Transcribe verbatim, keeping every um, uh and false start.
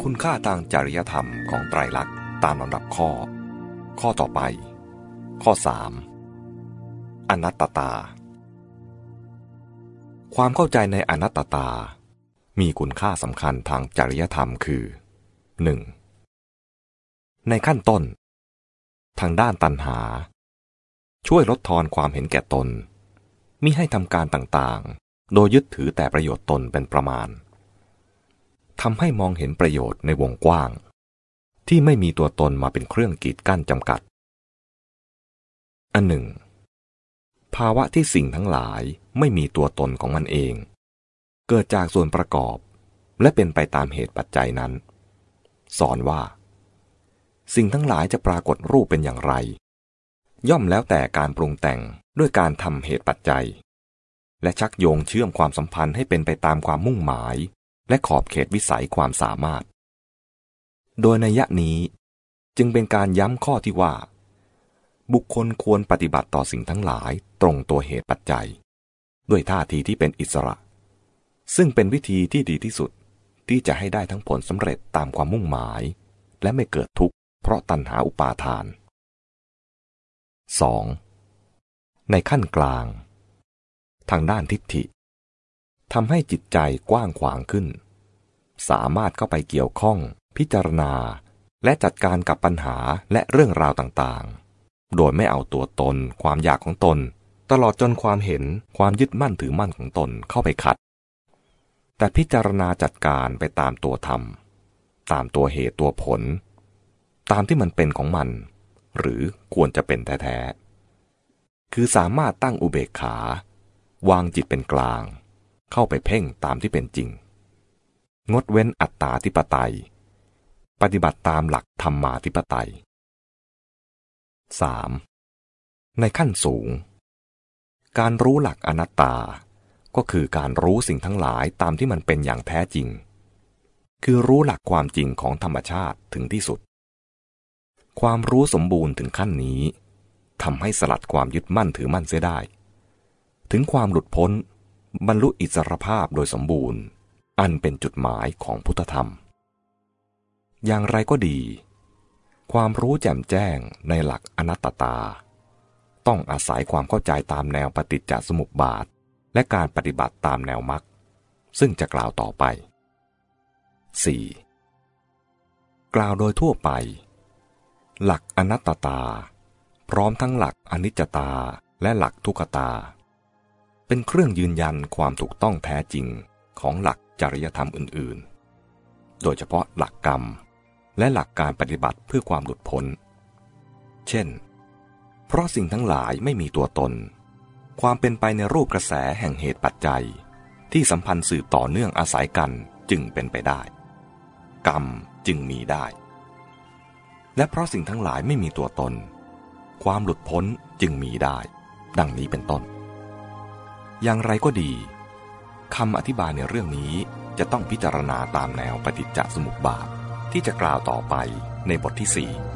คุณค่าทางจริยธรรมของไตรลักษณ์ตามลำดับข้อข้อต่อไปข้อสามอนัตตตาความเข้าใจในอนัตตตามีคุณค่าสำคัญทางจริยธรรมคือ หนึ่ง. ในขั้นต้นทางด้านตัณหาช่วยลดทอนความเห็นแก่ตนมิให้ทำการต่างๆโดยยึดถือแต่ประโยชน์ตนเป็นประมาณทำให้มองเห็นประโยชน์ในวงกว้างที่ไม่มีตัวตนมาเป็นเครื่องกีดกั้นจำกัดอันหนึ่งภาวะที่สิ่งทั้งหลายไม่มีตัวตนของมันเองเกิดจากส่วนประกอบและเป็นไปตามเหตุปัจจัยนั้นสอนว่าสิ่งทั้งหลายจะปรากฏรูปเป็นอย่างไรย่อมแล้วแต่การปรุงแต่งด้วยการทำเหตุปัจจัยและชักโยงเชื่อมความสัมพันธ์ให้เป็นไปตามความมุ่งหมายและขอบเขตวิสัยความสามารถโดยนัยนี้จึงเป็นการย้ำข้อที่ว่าบุคคลควรปฏิบัติต่อสิ่งทั้งหลายตรงตัวเหตุปัจจัยด้วยท่าทีที่เป็นอิสระซึ่งเป็นวิธีที่ดีที่สุดที่จะให้ได้ทั้งผลสำเร็จตามความมุ่งหมายและไม่เกิดทุกข์เพราะตัณหาอุปาทาน สอง. ในขั้นกลางทางด้านทิฏฐิทำให้จิตใจกว้างขวางขึ้นสามารถเข้าไปเกี่ยวข้องพิจารณาและจัดการกับปัญหาและเรื่องราวต่างๆโดยไม่เอาตัวตนความอยากของตนตลอดจนความเห็นความยึดมั่นถือมั่นของตนเข้าไปขัดแต่พิจารณาจัดการไปตามตัวธรรมตามตัวเหตุตัวผลตามที่มันเป็นของมันหรือควรจะเป็นแท้ๆคือสามารถตั้งอุเบกขาวางจิตเป็นกลางเข้าไปเพ่งตามที่เป็นจริงงดเว้นอัตตาธิปไตยปฏิบัติตามหลักธรรมาธิปไตย สาม. ในขั้นสูงการรู้หลักอนัตตาก็คือการรู้สิ่งทั้งหลายตามที่มันเป็นอย่างแท้จริงคือรู้หลักความจริงของธรรมชาติถึงที่สุดความรู้สมบูรณ์ถึงขั้นนี้ทำให้สลัดความยึดมั่นถือมั่นเสียได้ถึงความหลุดพ้นบรรลุอิสรภาพโดยสมบูรณ์อันเป็นจุดหมายของพุทธธรรมอย่างไรก็ดีความรู้แจ่มแจ้งในหลักอนัตตาต้องอาศัยความเข้าใจตามแนวปฏิจจสมุปบาทและการปฏิบัติตามแนวมรรคซึ่งจะกล่าวต่อไป สี่. กล่าวโดยทั่วไปหลักอนัตตาพร้อมทั้งหลักอนิจจตาและหลักทุกขตาเป็นเครื่องยืนยันความถูกต้องแท้จริงของหลักจริยธรรมอื่นๆโดยเฉพาะหลักกรรมและหลักการปฏิบัติเพื่อความหลุดพ้นเช่นเพราะสิ่งทั้งหลายไม่มีตัวตนความเป็นไปในรูปกระแสแห่งเหตุปัจจัยที่สัมพันธ์สืบต่อเนื่องอาศัยกันจึงเป็นไปได้กรรมจึงมีได้และเพราะสิ่งทั้งหลายไม่มีตัวตนความหลุดพ้นจึงมีได้ดังนี้เป็นต้นอย่างไรก็ดีคำอธิบายในเรื่องนี้จะต้องพิจารณาตามแนวปฏิจจสมุปบาทที่จะกล่าวต่อไปในบทที่สี่